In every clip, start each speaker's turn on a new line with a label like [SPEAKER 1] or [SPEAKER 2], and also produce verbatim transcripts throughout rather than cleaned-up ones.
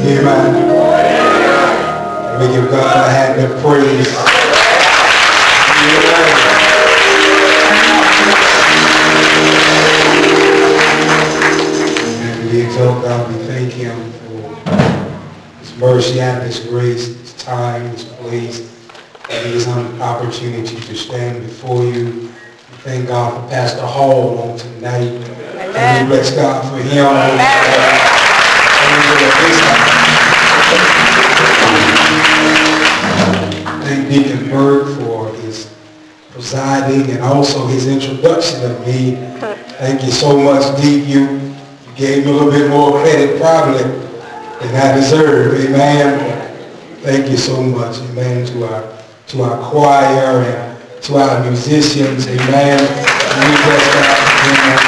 [SPEAKER 1] Amen. And we give God a hand of praise. Amen. And we exalt God. We thank Him for His mercy and His grace, His time, His place, and His opportunity to stand before you. We thank God for Pastor Hall on tonight.
[SPEAKER 2] Amen.
[SPEAKER 1] And we bless God for him. Amen. Thank Deacon Bird for his presiding and also his introduction of me. Thank you so much, Deacon. You, you gave me a little bit more credit probably than I deserve. Amen. Thank you so much. Amen. To our to our choir and to our musicians. Amen. And we bless God for them.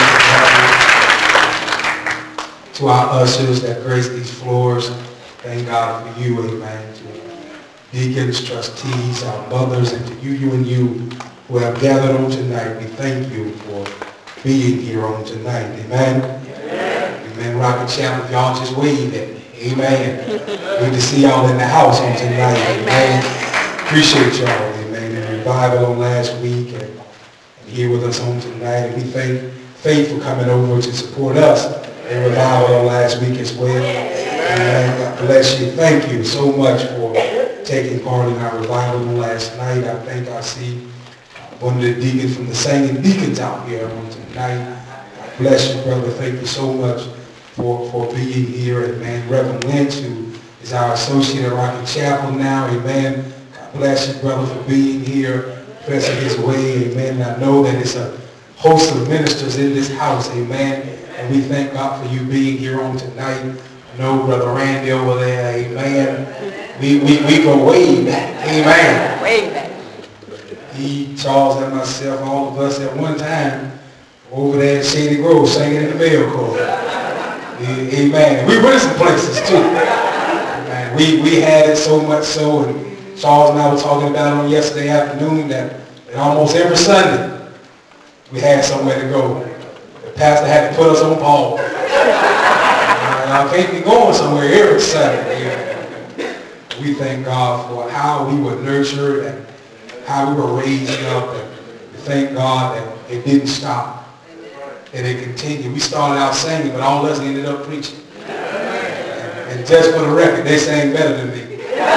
[SPEAKER 1] To our ushers that grace these floors. Thank God for you. Amen. To deacons, trustees, our mothers, and to you, you and you who have gathered on tonight, we thank you for being here on tonight. Amen. Amen. Amen. Rocket Chapel, if y'all just wave at me. Amen. Good to see y'all in the house on tonight. Amen. Appreciate y'all. Amen. And revival on last week and, and here with us on tonight. And we thank Faith for coming over to support us in revival on last week as well. Amen. God bless you. Thank you so much for taking part in our revival last night. I think I see one of the deacons from the singing deacons out here on tonight. God bless you, brother. Thank you so much for, for being here. Amen. Reverend Lynch, who is our associate at Rocket Chapel now. Amen. God bless you, brother, for being here, pressing his way. Amen. And I know that it's a host of ministers in this house. Amen. And we thank God for you being here on tonight. I know Brother Randy over there. Amen. We, we, we go way back. Amen.
[SPEAKER 2] Way back.
[SPEAKER 1] He, Charles, and myself, all of us at one time over there at Shady Grove singing in the bell choir. Amen. We went some places too. Amen. We, we had it so much so, and Charles and I were talking about it on yesterday afternoon that, that almost every Sunday we had somewhere to go. The pastor had to put us on pause. And I can't be going somewhere every Sunday. We thank God for how we were nurtured and how we were raised up. And we thank God that it didn't stop. And it continued. We started out singing, but all of us ended up preaching. And, and just for the record, they sang better than me.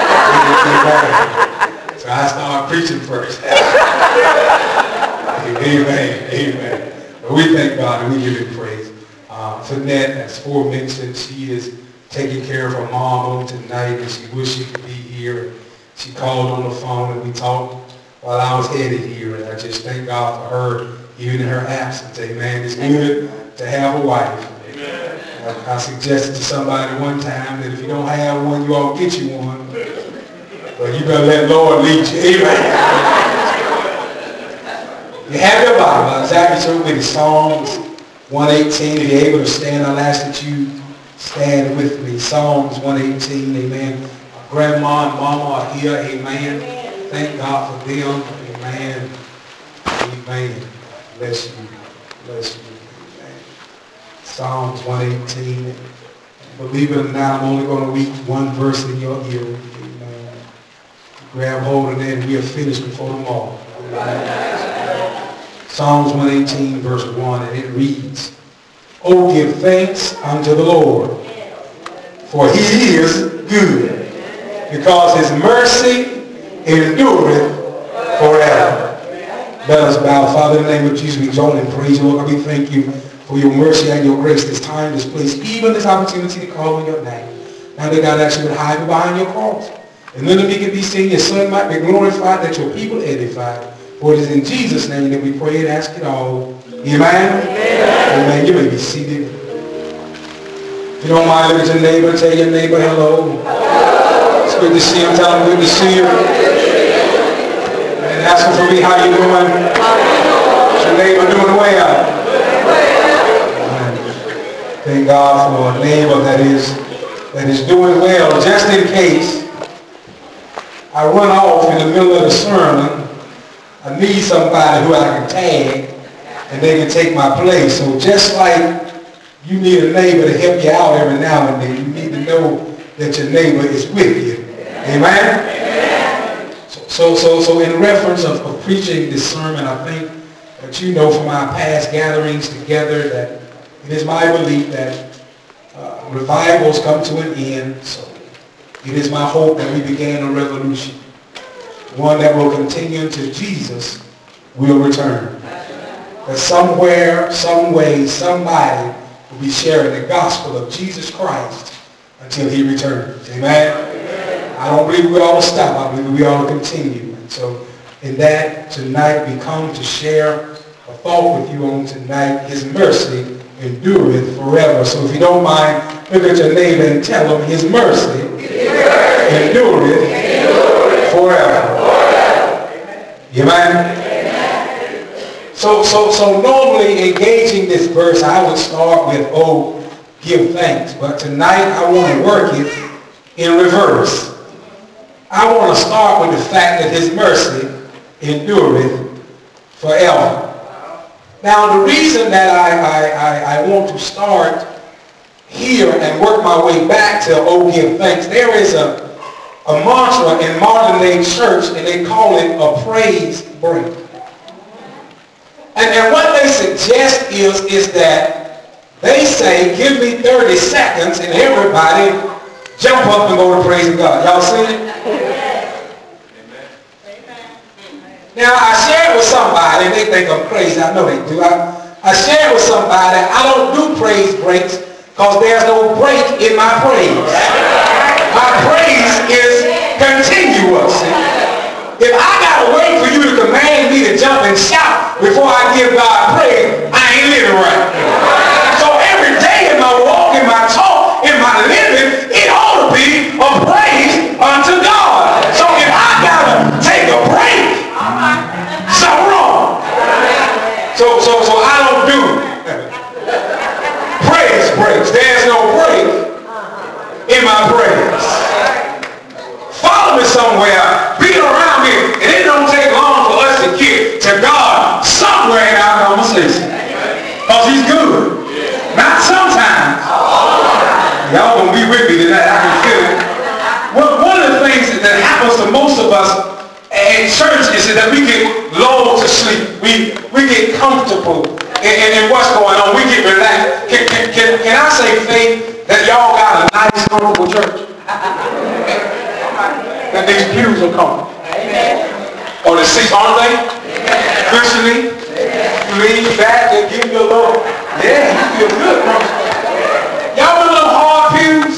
[SPEAKER 1] So I started preaching first. Amen. Amen. But we thank God and we give him praise. Uh, Finette, as forementioned, she is taking care of her mom on tonight, and she wished she could be here. She called on the phone, and we talked while I was headed here, and I just thank God for her, even in her absence. Amen. It's good to have a wife. Amen. I, I suggested to somebody one time that if you don't have one, you ought to get you one. But you better let the Lord lead you. Amen. You have your Bible. Exactly so with Psalms one eighteen. If you're able to stand, I'll ask that you stand with me. Psalms one eighteen, amen. Grandma and mama are here, amen. Thank God for them, amen. Amen. Bless you. Bless you. Amen. Psalms one eighteen. Believe it or not, I'm only going to read one verse in your ear. Amen. Grab hold of that and we are finished before tomorrow. Amen. Psalms one eighteen, verse one, and it reads, "Oh, give thanks unto the Lord, for he is good, because his mercy endureth forever." Let us bow. Father, in the name of Jesus, we exalt and praise you, Lord. We thank you for your mercy and your grace, this time, this place, even this opportunity to call on your name. Now that God actually would hide you behind your cross. And then we can be seen, your son might be glorified, that your people edified. For it is in Jesus' name that we pray and ask it all. Amen? Amen. Amen. You may be seated. If you don't mind, look at your neighbor, tell your neighbor hello. Hello. It's good to see you. Tell them good to see you. And ask them for me, how you doing? Is your neighbor doing well? Amen. Thank God for a neighbor that is that is doing well. Just in case I run off in the middle of the sermon, I need somebody who I can tag and they can take my place. So just like you need a neighbor to help you out every now and then, you need to know that your neighbor is with you. Amen? Amen. So, so, so in reference of, of preaching this sermon, I think that you know from our past gatherings together that it is my belief that uh, revivals come to an end. So it is my hope that we began a revolution, one that will continue until Jesus will return. That somewhere, some way, somebody will be sharing the gospel of Jesus Christ until he returns. Amen? Amen. I don't believe we ought to stop. I believe we ought to continue. And so in that, tonight we come to share a thought with you on tonight. His mercy endureth forever. So if you don't mind, look at your neighbor and tell him his mercy endureth forever. Amen? So, so, so normally engaging this verse, I would start with, oh, give thanks. But tonight I want to work it in reverse. I want to start with the fact that his mercy endureth forever. Now, the reason that I, I, I, I want to start here and work my way back to, oh, give thanks, there is a, a mantra in modern day church, and they call it a praise break. And, and what they suggest is, is that they say, give me thirty seconds, and everybody jump up and go to praise God. Y'all see it? Now, I shared with somebody, and they think I'm crazy. I know they do. I, I shared with somebody, I don't do praise breaks because there's no break in my praise. My praise is continuous. If I got to wait for you to command me to jump and shout before I give God praise, I ain't living right. So every day in my walk, in my talk, in my living, it ought to be a praise unto God. So if I got to take a break, something wrong. So, so, so I don't do praise breaks. There's no break in my praise. Follow me somewhere. Be around me. And it don't take long for us to get to God somewhere in our conversation. Because he's good. Not sometimes. Y'all gonna be with me tonight. I can feel it. Well, one of the things that happens to most of us in church is that we get lulled to sleep. We we get comfortable in, in, in what's going on. We get relaxed. Can, can, can, can I say, Faith, that y'all got a nice, comfortable church? That these pews are comfortable. Or the seats, aren't they? Christianly, you lean back, they give you a little, yeah, you feel good. Y'all been little hard pews?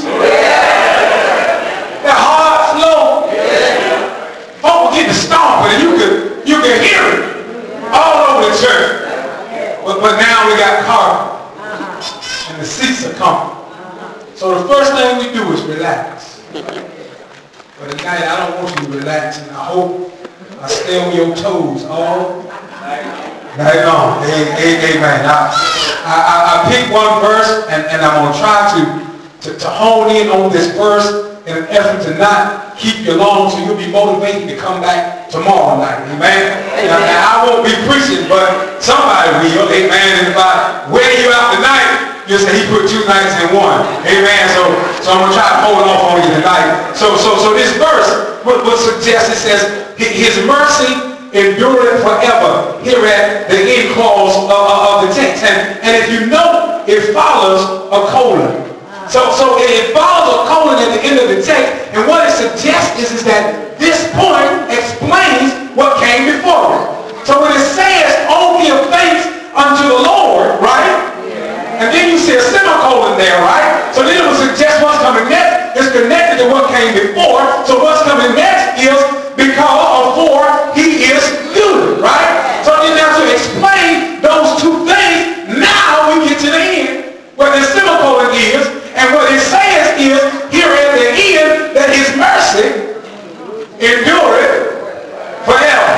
[SPEAKER 1] That hard flow? Folk will get to stomping and you can, you can hear it all over the church. But, but now we got carpet and the seats are comfortable. So the first thing we do is relax. But tonight I don't want you to relax, and I hope I stay on your toes all night long. Amen. I, I, I picked one verse, and, and I'm going to try to, to, to hone in on this verse in an effort to not keep you long so you'll be motivated to come back tomorrow night. Amen? Now, now I won't be preaching, but somebody will. Amen. And if I wear you out tonight, you'll say he put two nights in one. Amen. So, so I'm going to try to hold off on you tonight. So, so, so this verse would, would suggest, it says, his mercy endureth forever. Here at the end clause of, of the text. And, and if you know, it follows a colon. So, so it follows a colon at the end of the text, and what it suggests is, is that this point explains what came before it. So when it says, oh, give thanks unto the Lord, right? And then you see a semicolon there, right? So then it will suggest what's coming next is connected to what came before. So what's coming next is because or for he is good, right? So then now to explain those two things, now we get to the end where the semicolon is. And what it says is, here at the end, that his mercy endureth forever.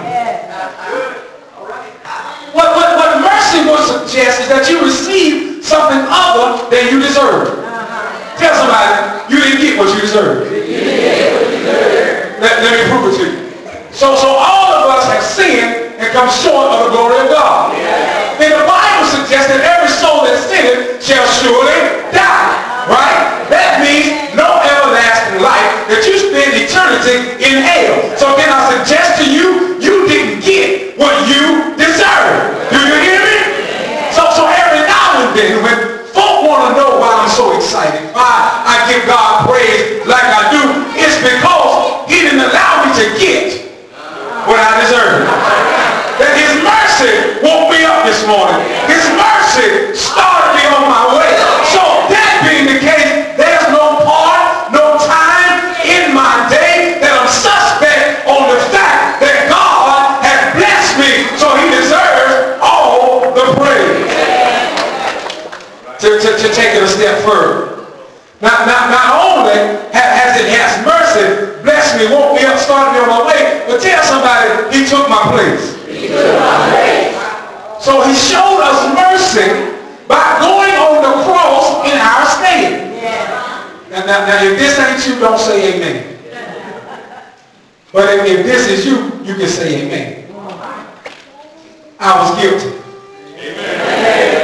[SPEAKER 1] What, what, what mercy will suggest is that you receive something other than you deserve. Tell somebody, you didn't get what you deserve. Let, let me prove it to you. So, so all of us have sinned and come short of the glory of God. And the Bible suggests that every soul that sinneth shall surely die. Right? That means no excited. Why I give God praise like I do, it's because he didn't allow me to get what I deserve. That his mercy woke me up this morning. His mercy started me on my way. So that being the case, there's no part, no time in my day that I'm suspect on the fact that God has blessed me, so he deserves all the praise. To, to, to take it a step further. Not, not, not only has it has mercy, blessed me, woke me up, started me on my way, but tell somebody he took my place. He took my place. So he showed us mercy by going on the cross in our stead. Yeah. Now, now, now, if this ain't you, don't say amen. But if, if this is you, you can say amen. I was guilty. Amen.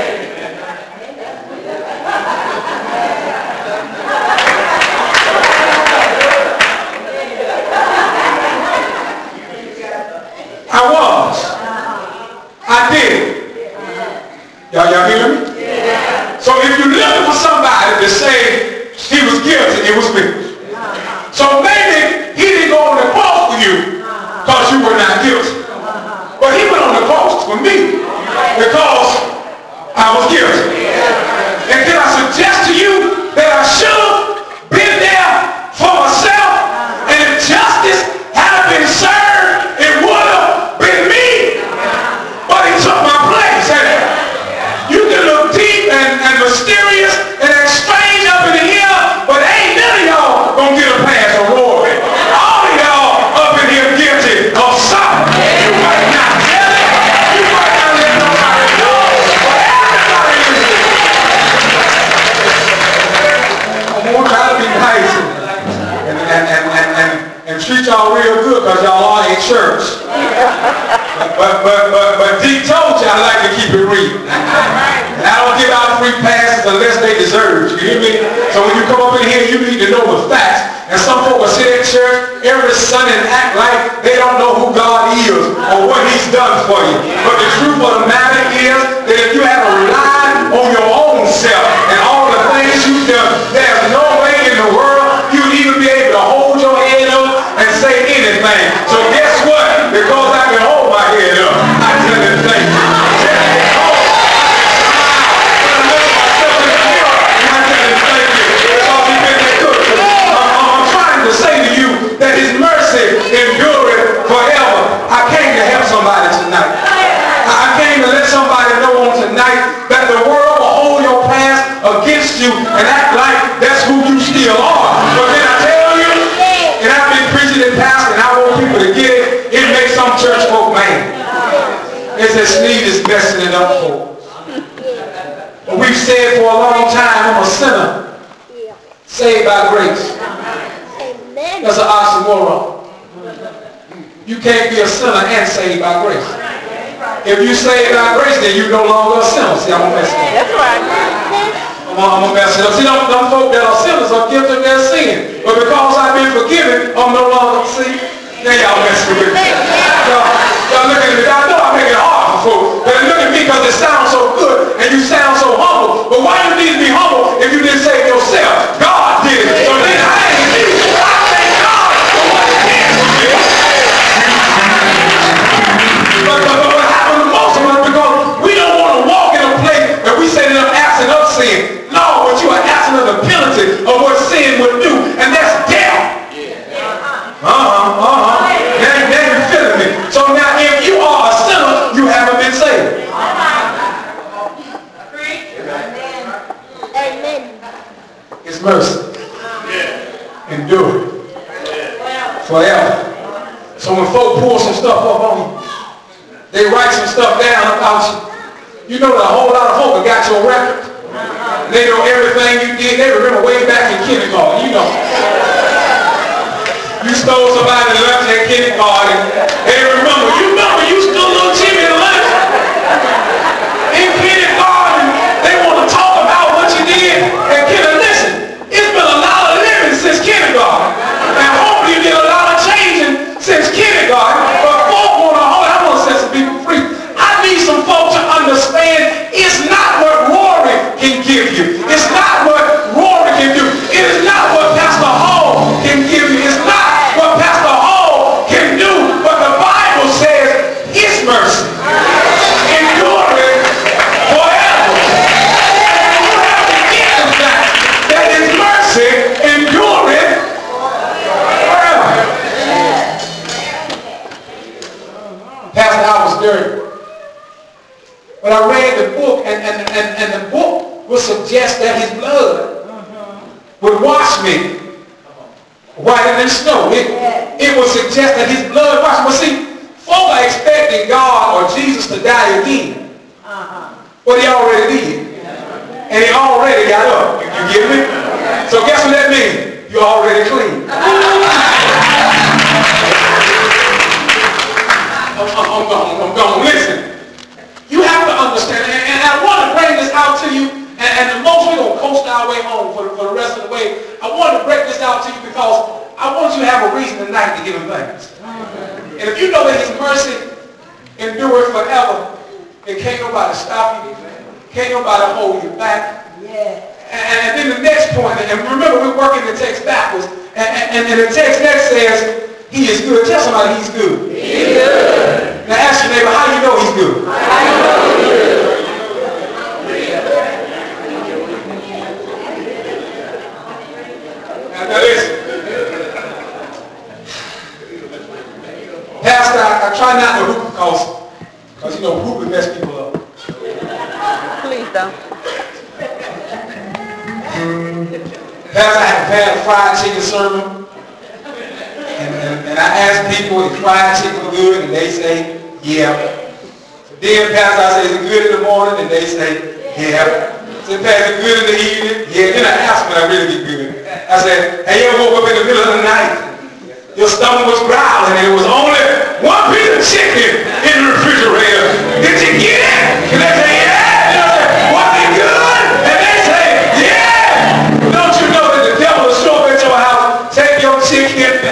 [SPEAKER 1] I was. I did. Y'all, y'all hear me? Yeah. So if you're looking for somebody to say he was guilty, it was me. So maybe he didn't go on the cross for you because you were not guilty. But he went on the cross for me because I was guilty. And can I suggest to you that I should have been there for myself, and if justice had been served, it would have been me. But he took my place. And you can look deep and, and mysterious and strange up in the air, but ain't none of y'all gonna get a pass on Rory. All of y'all up in here guilty of something. You might not tell it, you might not let nobody know, but everybody is. I'm gonna try to be nice and, and, and, and, and, and treat y'all real good because y'all are in church. But, but, but, but Deke told you I like to keep it real. And I don't give out free passes unless they deserve it. You hear me? So when you come up in here, you need to know the facts. And some folk will sit in church every Sunday and act like they don't know who God is or what he's done for you. But the truth of the matter is that if you have relied on your own self and all the things you've done, there's no way in the world you'd even be able to hold your head up and say anything. So guess what? Because I can hold my head up, I tell you thank you. Say to you that his mercy endureth forever. I came to help somebody tonight. I came to let somebody know on tonight that the world will hold your past against you and act like that's who you still are. But then I tell you, and I've been preaching and pastor, and I want people to get it, it makes some church folk mad. It's that Sneed is messing it up for. But we've said for a long time, I'm a sinner saved by grace. That's an oxymoron. You can't be a sinner and saved by grace. If you saved by grace, then you're no longer a sinner. See, I'm going to mess it up. That's right. I'm going to mess it up. See, them, them folk that are sinners are guilty of their sin. But because I've been forgiven, I'm no longer, see, now y'all messing with me. Y'all, y'all look at me. I know I make it hard for folks. But look at me because it sounds so good and you sound so humble. But why you need to be humble if you didn't save yourself? God did it. So then I ain't you. But, but, but what happened to most of us, because we don't want to walk in a place that we say that I'm absent of sin. No, but you are absent of the penalty of what sin would do, and that's death. Uh-huh, uh-huh. Now, now you're feeling me. So now if you are a sinner, you haven't been saved. Amen. It's mercy. Endure it forever. So when folk pull some stuff up on you, they write some stuff down about you. You know that a whole lot of folk have got your record. They know everything you did. They remember way back in kindergarten. You know. You stole somebody's lunch at kindergarten. They remember. You remember you stole little Jimmy lunch in kindergarten. They want to talk about what you did. And kindergarten, listen, it's been a lot of living since kindergarten. And hopefully you did a lot of changing since kindergarten. But folk want to hold. I want to set some people free. I need some folk to understand it's not what Rory can give you. It's not what Rory and, and the book would suggest that his blood would wash me whiter than snow. It, it would suggest that his blood washed me. But see, folk are expecting God or Jesus to die again. But he already did. And he already got up. You, you get me? So guess what that means? You're already clean. I'm, I'm gone. I'm gone. Listen. You have to understand, and, and I want to bring this out to you, and, and the most we're going to coast our way home for, for the rest of the way. I want to break this out to you because I want you to have a reason tonight to give him thanks. And if you know that his mercy endures forever, then can't nobody stop you. Can't nobody hold you back. Yeah. And, and then the next point, and remember we're working the text backwards, and, and, and the text next says, he is good. Tell somebody he's good. He's good. Now ask your neighbor, how do you know he's good? How do you know he's good? Now, now listen. Pastor, I, I try not to hoop because, because you know, hooping mess people up.
[SPEAKER 2] Please don't.
[SPEAKER 1] Pastor, I have had a fried chicken sermon. And, and, and I ask people if fried chicken is good, and they say, yeah. So then, Pastor, I say, is it good in the morning? And they say, yeah. So, Pastor, good in the evening? Yeah. Then I ask them, I really get good. I said, hey, you ever woke up in the middle of the night? Your stomach was growling, and it was only one piece of chicken in the refrigerator. Did you get it? And they say, yeah. And I say, was it good? And they say, yeah. Don't you know that the devil will show up at your house, take your chicken,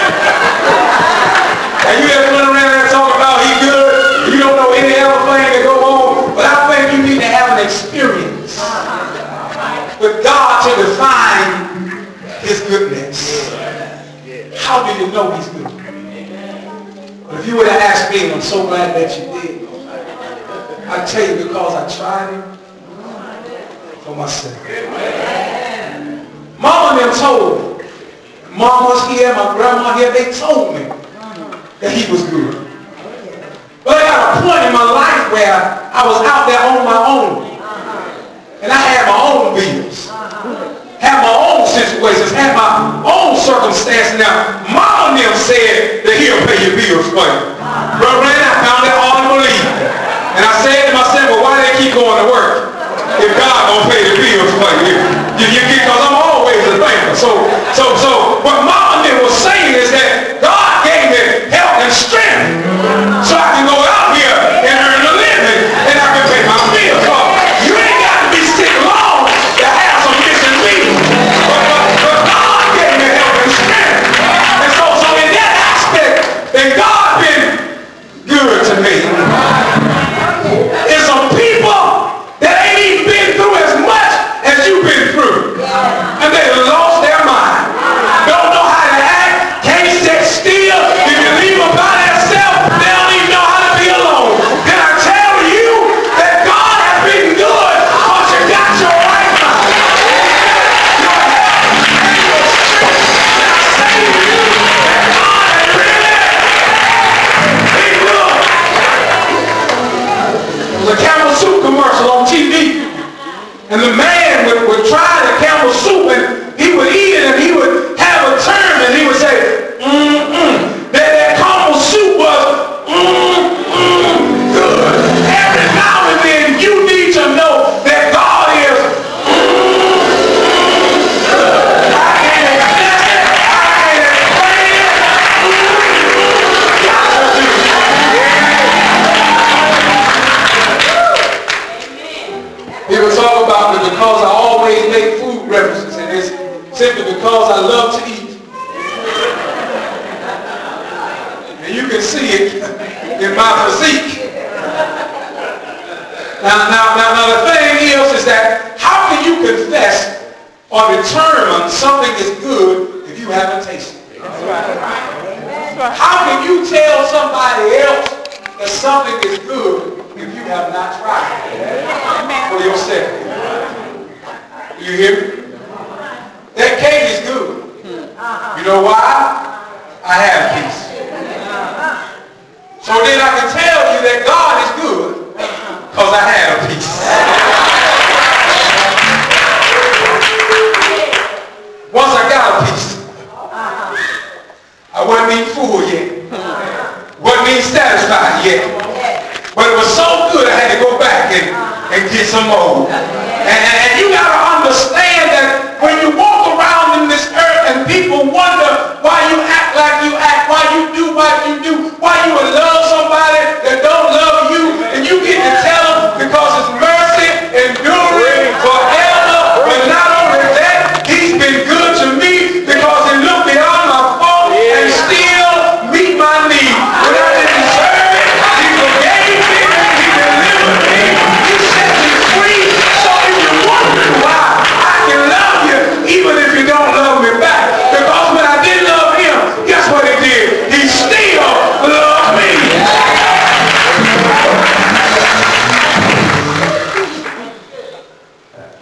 [SPEAKER 1] and you just run around and talk about he good. You don't know any other thing to go on. But I think you need to have an experience with God to define his goodness. How do you know he's good? But if you would have asked me, and I'm so glad that you did, I tell you because I tried him for myself. Mama and them told me. Mama's here, my grandma here, they told me that he was good. But I got a point in my life where I was out there on my own. And I had my own bills. Had my own situations, had my own circumstances. Now, Mama and them said that he'll pay your bills for you. Brother Randy, I found that hard to believe. And I said to myself, well, why do they keep going to work if God gonna pay the bills for you? You, you get, because I'm always a thinker. So, so, so, what Mama and them was saying is that God gave me health and strength so I can go out here and earn a living and I can pay my bills. So you ain't got to be sick long to have some missing meat. But, but, but God gave me health and strength. And so, so in that aspect, then God been good to me. There's some people that ain't even been through as much as you've been through. And they lost their mind. Don't know how to act, can't sit still. If you leave them by themselves, they don't even know how to be alone. Can I tell you that God has been good once you got your right mind? Your health and your strength. And I say to you that God has really been good. There was a Campbell Soup commercial on T V. And the man would, would try the Campbell Soup and he would eat it and he would have a term and he would say, mm-mm. That, that Campbell Soup was mm-mm good. Every now and then you need to know that God is mm-mm good. I can't explain it. I can't explain it. Mm-mm. God will do it. People talk about it because I always make food references, and it's simply because I love to eat. And you can see it in my physique. Now, now, now, now the thing is, is that how can you confess or determine something is good if you haven't tasted it? That's right. How can you tell somebody else that something is good if you have not tried it for yourself? Do you hear me? That cake is good. You know why? I have peace. So then I can tell you that God is good because I have peace.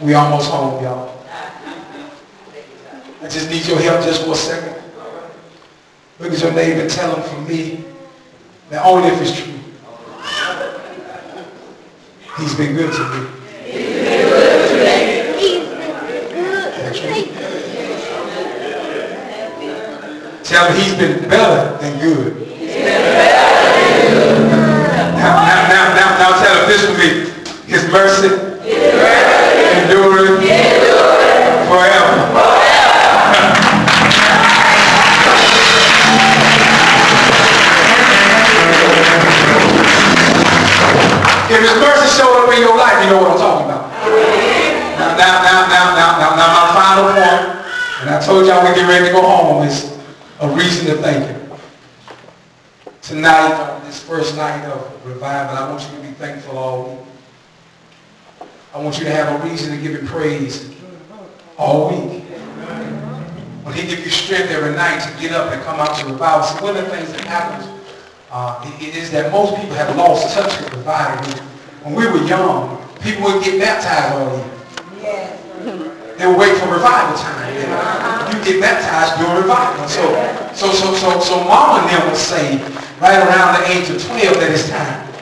[SPEAKER 1] We almost home, y'all. I just need your help just for a second. Look at your neighbor and tell him from me that only if it's true. He's been good to me.
[SPEAKER 2] He's been good to me. He's been good.
[SPEAKER 1] That's true. Tell him he's been better than good.
[SPEAKER 2] He's been better than good.
[SPEAKER 1] Now, now, now, now, now tell him this with me. His mercy, His mercy enduring, enduring forever. forever. If His mercy showed up in your life, you know what I'm talking about. Now, now, now, now, now, now, now, my final point, and I told y'all we get ready to go home, is a reason to thank Him. Tonight, on this first night of revival, I want you to be thankful all week. I want you to have a reason to give Him praise all week. When He gives you strength every night to get up and come out to revival, see, one of the things that happens Uh, it, it is that most people have lost touch with revival. When we were young, people would get baptized all year. Yes. They would wait for revival time. You get baptized during revival. So, so, so, so, so Mama and them would say right around the age of twelve that it's time.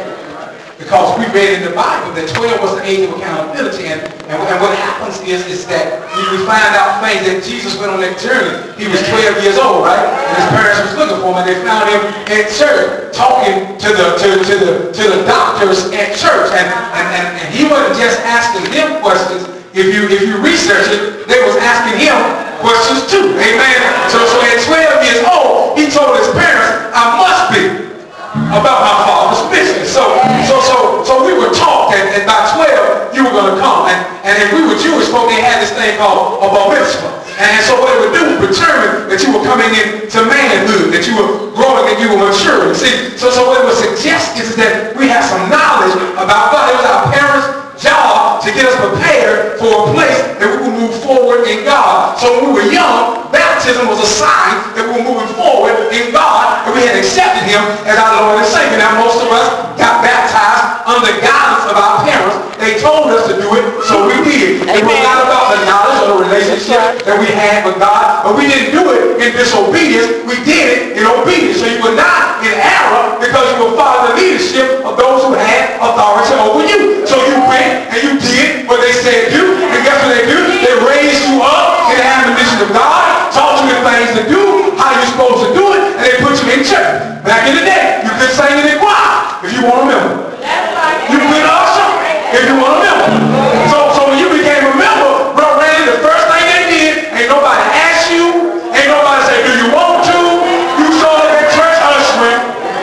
[SPEAKER 1] Because we read in the Bible that twelve was the age of accountability, and, and, and what happens is, is that we find out things that Jesus went on that journey. He was twelve years old, right? And his parents was looking for him, and they found him at church talking to the to, to the to the doctors at church, and, and, and, and he wasn't just asking them questions. If you if you research it, they was asking him questions too. Amen. So so at twelve years old, he told his parents, "I must be about my father's business." So, so, so, so we were taught that, that by twelve you were going to come, and, and if we were Jewish folk, they had this thing called a bar mitzvah, and so what it would do would determine that you were coming into manhood, that you were growing, and you were maturing. See, so, so what it would suggest is that we have some knowledge about God. It was our parents' job to get us prepared for a place that we would move forward in God. So when we were young, baptism was a sign that we were moving forward in God, and we had accepted Him as our Lord and Savior. Now most of us got baptized under the guidance of our parents. They told us to do it, so we did. It was not about the knowledge or the relationship that we had with God, but we didn't do it in disobedience. We did it in obedience. So you were not in error because you were following the leadership of those who had authority over you. So you went and you did what they said do, and guess what they do? They raised you up in the admonition of God, taught you the things to do, how you're supposed to do it, and they put you in church. Back in the day, you could sing in the choir if you want to remember. You could usher if you want to remember. So, so when you became a member, Brother Randy, the first thing they did, ain't nobody asked you, ain't nobody say, do you want to? You showed up at church ushering.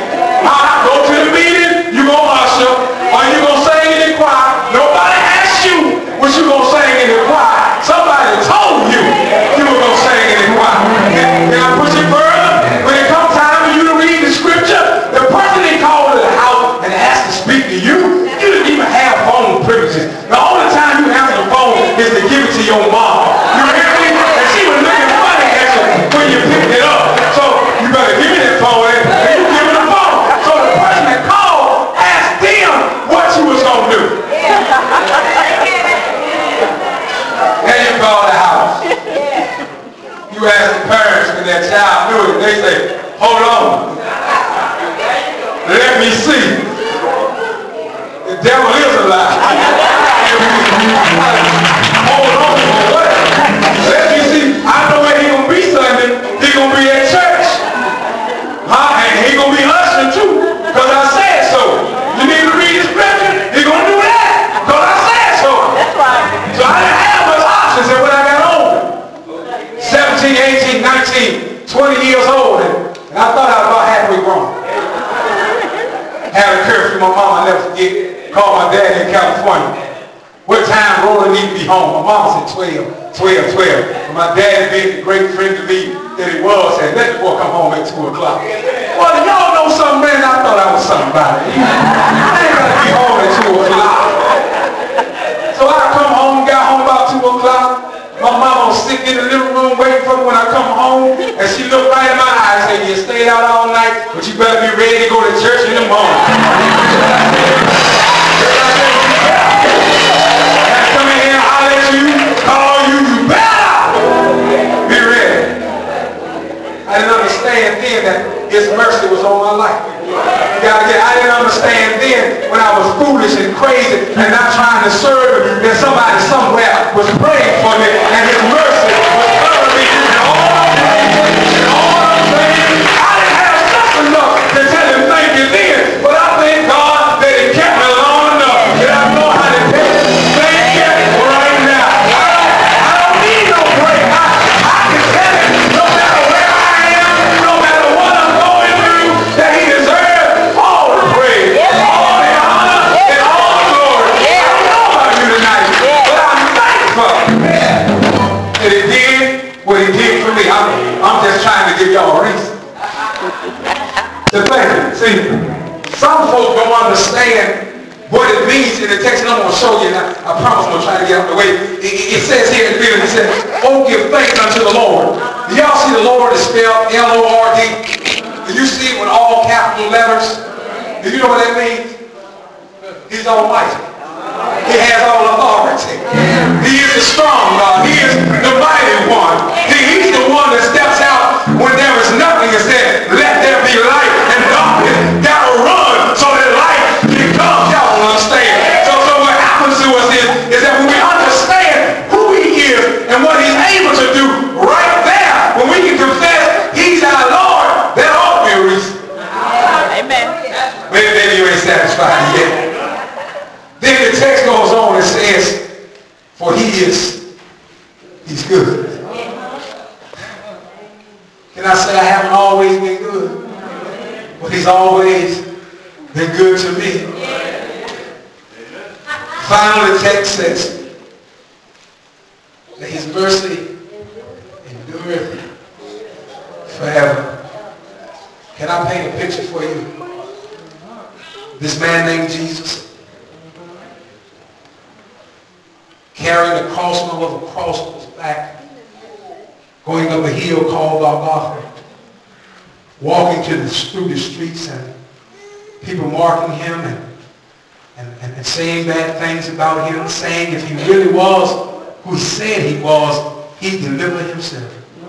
[SPEAKER 1] I go to the meeting, you gonna usher, or you gonna sing in the choir. Nobody asked you what you gonna sing in the choir. Somebody told you you were gonna sing in the choir. And, and I push it further. When it comes time for you to read the scripture, the person they called to the house and asked to speak to you, you didn't even have phone privileges. The only time you answer the phone is to give it to your mom. You hear me? And she was looking funny at you when you picked it up. So you better give me that phone, and you give me the phone. So the person that called asked them what you was gonna do. Then you call the house. You ask the parents when that child knew it. They say, hold on. Let me see. The devil is alive. Hold on for what? Let me see. I know where he gonna be Sunday. He gonna be at church. Huh? And he gonna be ushering too. Because I said so. You need to read the scripture. He gonna do that. Because I said so.
[SPEAKER 2] That's right.
[SPEAKER 1] So I didn't have much options. And when I got older, seventeen, eighteen, nineteen, twenty years old, and, and I thought I was about halfway grown. Had a curfew, my mom, I never forget. Called my dad in California. What time Roland need to be home? My mom said twelve, twelve, twelve. And my dad, being the great friend to me that he was, said, let the boy come home at two o'clock. Well, y'all know something, man. I thought I was somebody. I ain't got to be home at two o'clock. So I come home, got home about two o'clock. My mama was sitting in the living room waiting for me when I come home, and she looked right in my eyes and said, you stayed out all night, but you better be ready to go to church in the morning. And I come in here and holler understand then when I was foolish and crazy and not trying to serve, that somebody somewhere was praying for me and his mercy was covering me. And all I'm saying, and all I'm saying, I didn't have just enough to tell him thank you then, but I thank God that he kept me long enough that I know how to tell him thank you right now. I don't, I don't need no break. I, I can tell him no matter where I am, no matter what I'm going through, that he deserves all the praise, all the honor, and all the glory. I don't know about you tonight, but I'm thankful that he did what he did for me. I'm, I'm just trying to give y'all a reason to thank him. See, some folks don't understand what it means in the text, and I'm going to show you. Now, I promise I'm going to try to get out of the way. It, it, it says here in the Bible, it says, oh, give thanks unto the Lord. Do y'all see the Lord is spelled L O R D? Do you see it with all capital letters? Do you know what that means? He's almighty. He has all authority. He is the strong God. He is the mighty one. He, he's the one that steps out when there is nothing and says, let there be light, and darkness gotta run so that light can come. Y'all don't understand. So, so what happens to us is, is that when we understand who he is and what he's able to do right there, when we can confess he's our Lord, that ought to be a reason.
[SPEAKER 2] Amen.
[SPEAKER 1] Maybe, maybe you ain't satisfied yet. Then the text goes on and says, for he is, he's good. Can I say I haven't always been good? But he's always been good to me. Finally, the text says that his mercy endureth forever. Can I paint a picture for you? This man named Jesus, carrying a cross, of a cross on his back, going up a hill called Golgotha, walking to the, through the streets and people marking him and, and, and, and saying bad things about him, saying if he really was who he said he was, he'd deliver himself.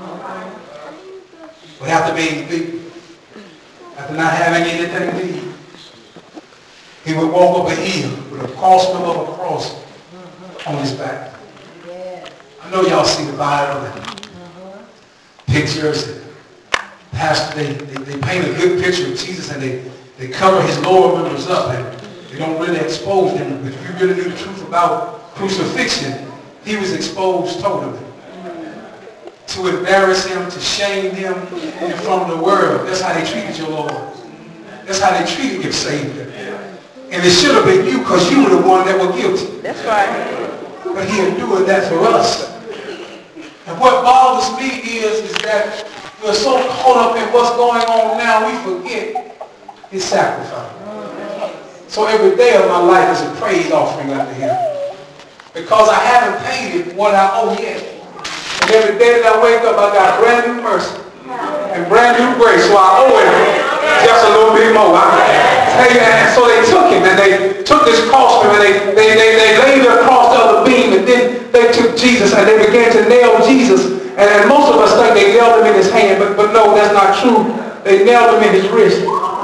[SPEAKER 1] But after being beaten, after not having anything to eat, he would walk up a hill with a cross of a cross on his back. I know y'all see the Bible and pictures. And pastor, they, they, they paint a good picture of Jesus and they, they cover his lower members up and they don't really expose them. But if you really knew the truth about crucifixion, he was exposed totally. To embarrass him, to shame him in front of the world. That's how they treated your Lord. That's how they treated your Savior. And it should have been you because you were the one that were guilty.
[SPEAKER 2] That's right.
[SPEAKER 1] But he endured that for us. And what bothers me is, is that we're so caught up in what's going on now, we forget his sacrifice. So every day of my life is a praise offering unto him. Because I haven't paid him what I owe yet. And every day that I wake up, I got brand new mercy and brand new grace. So I owe him just a little bit more. And so they took him and they took this cross from him and they, they, they, they laid it across the other beam, and then they took Jesus and they began to nail Jesus. And, and most of us think they nailed him in his hand, but, but no, that's not true. They nailed him in his wrist.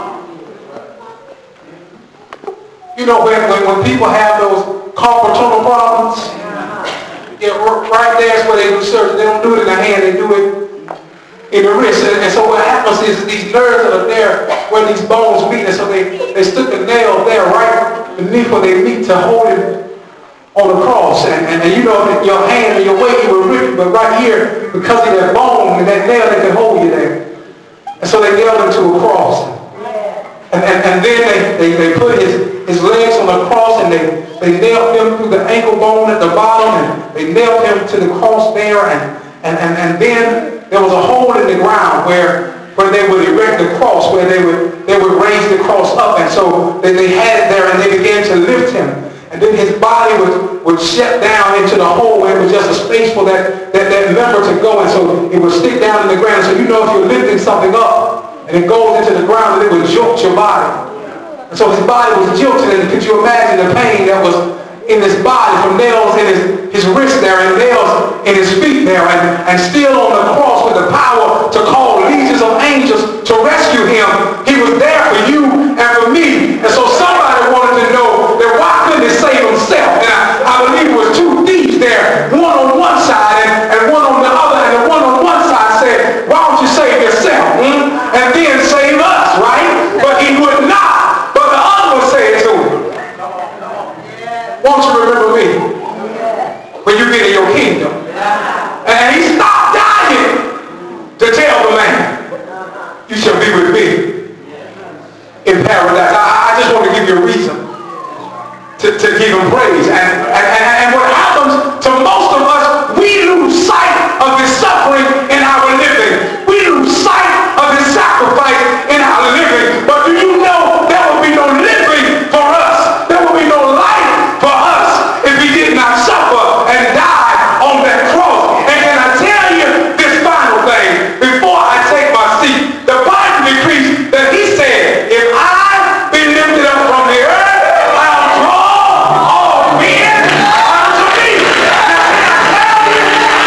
[SPEAKER 1] You know, when, when, when people have those carpal tunnel problems, yeah, right there is where they do surgery. They don't do it in the hand, they do it in the wrist. And, and so what happens is these nerves that are there where these bones meet, and so they, they stick the nail there right beneath where they meet to hold it on the cross. And, and, and you know that your hand and your weight, you were ripped, but right here, because of that bone and that nail, they can hold you there. And so they nailed him to a cross. And, and, and then they, they, they put his, his legs on the cross and they, they nailed him through the ankle bone at the bottom, and they nailed him to the cross there. And, and, and, and then there was a hole in the ground where, where they would erect the cross, where they would, they would raise the cross up. And so they, they had it there and they began to lift him. And then his body would, would shut down into the hole where it was just a space for that, that, that member to go. And so it would stick down in the ground. So you know if you're lifting something up and it goes into the ground, it would jolt your body. And so his body was jilted, and could you imagine the pain that was in his body from nails in his, his wrist there and nails in his feet there, and, and still on the cross with the power to call legions of angels to rescue him. He was there for you and for me. And so some in praise. And, and, and, and what happens to most of us, we lose sight of his suffering in our living. We lose sight of his sacrifice in our living. But do you know there will be no living for us? There will be no life for us if he did not suffer and die on that cross. And can I tell you this final thing before I take my seat? The Bible decrees that he said, if I be lifted up from the earth, I'll draw all men unto me. Now can I tell you,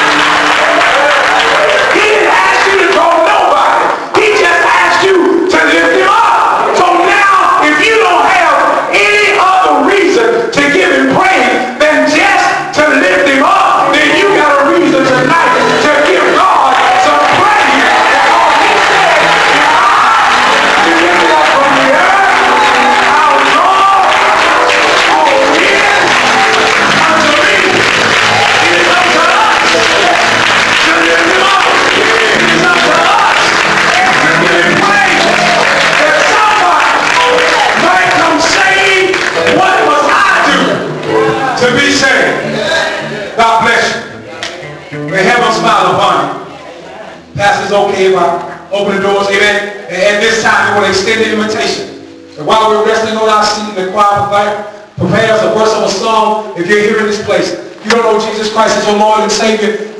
[SPEAKER 1] he didn't ask you to draw nobody. He just asked you to lift him up. So now, if you don't have any other reason to give him praise than just to lift him up, then you got a reason tonight to give God some praise. Because he said, if I be lifted up from the earth, I'll draw all men unto me. It is up to us to lift him up. It is up to us to give him praise. That somebody might come saying, what must I do to be saved? God bless you. May heaven smile upon you. Pastor's okay if I open the doors, amen. And at this time, we want to extend the invitation. And while we're resting on our seat in the choir prepares a verse of a song, if you're here in this place, you don't know Jesus Christ as your Lord and Savior,